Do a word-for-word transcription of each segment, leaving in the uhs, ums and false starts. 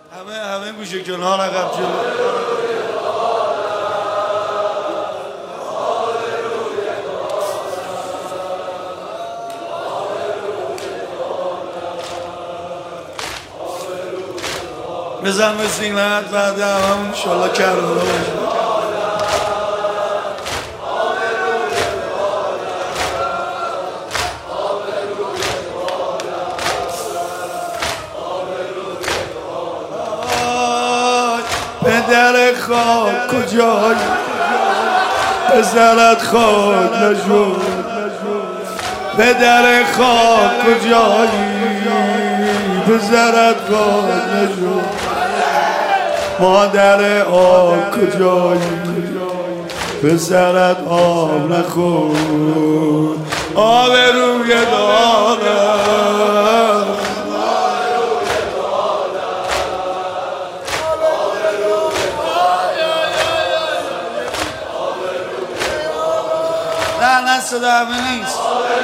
همه همه گوشه کنار عقب جلو. بزن به سینت بعد همون انشالله کرده باشه. پدر خاک کجایی پسرت خاک نشد، پدر خاک کجایی پسرت خاک نشد، مادر آب کجایی پسرت آب نخورد، آب روی دارم نه نه صدا همه نیست.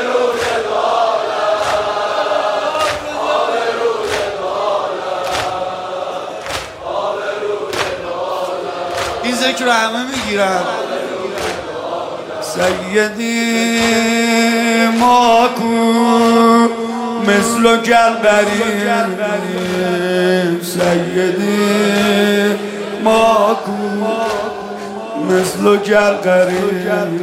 این ذکر رو همه میگیرن. سیدی ماکو مثل گل غریب، سیدی ماکو مثل گل غریب،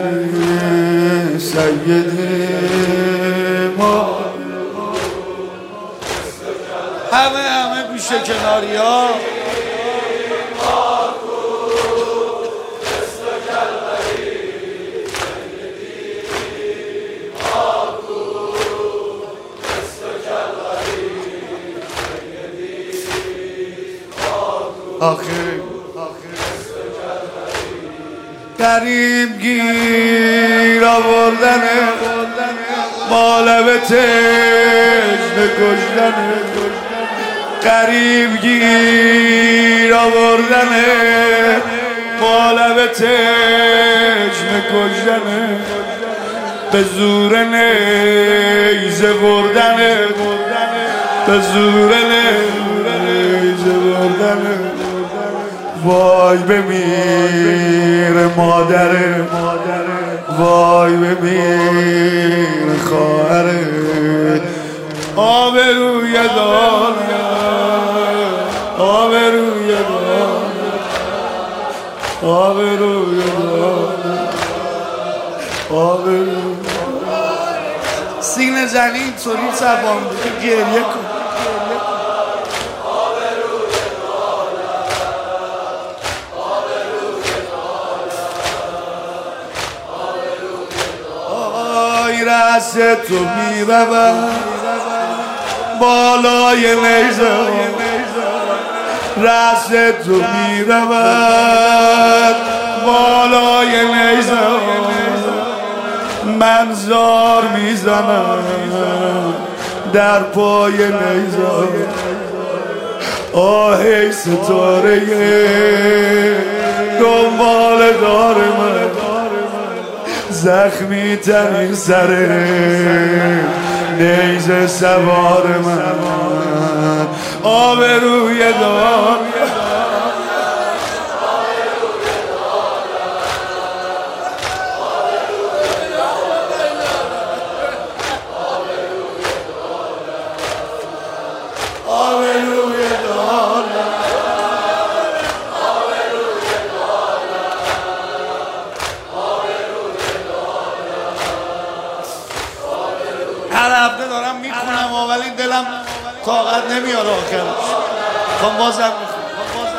سیدی ما همه همه گوشه کناری ها. آخر قریب گیر آوردنه مال به تشنه کشتنه، قریب گیر آوردنه مال به تشنه کشتنه، به زور نیزه بردنه، به زور نیزه بردنه. وای بمیر مادره، وای بمیر خواهره، آب روی داره، آب روی داره، آب روی داره، آب روی داره. سینه زنی اینطوری زبان بوده گریه کن. رأس تو می رود بالای نیزه، رأس تو می رود بالای نیزه، من زار می زنم در پای نیزه، آهی ستاره دنبال دار من، زخمی ترین سره نیزه سوار من، آب روی دار هر هفته دارم میخونم ولی دلم طاقت نمیاد آخرش. خب بازم میخونم.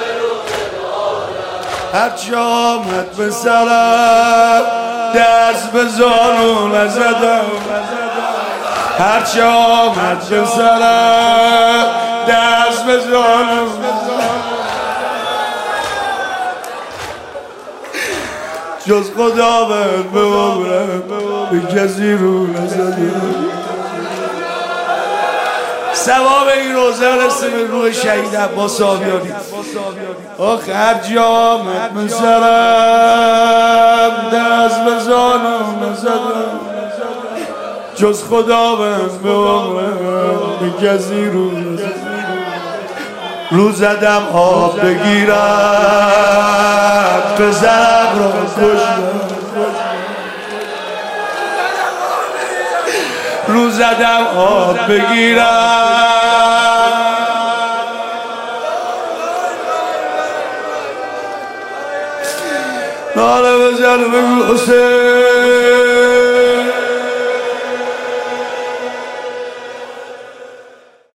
هر جا آمد به سرم دست به زانو نزدم، هر جا آمد به سرم دست به زانو نزدم، جز خداوند به عمرم به کسی رو نزدم. ثواب این روزه رسه به روح شهید عباس آبیاری. آخ هر جا آمد من سرم دست به زانم نزدم، جز خداوند به عمرم به کسی رو نزدم. رو زدم آب بگیرم پسرم رو کشتم رو زدم آب بگیرم ناله بزن بگو حسین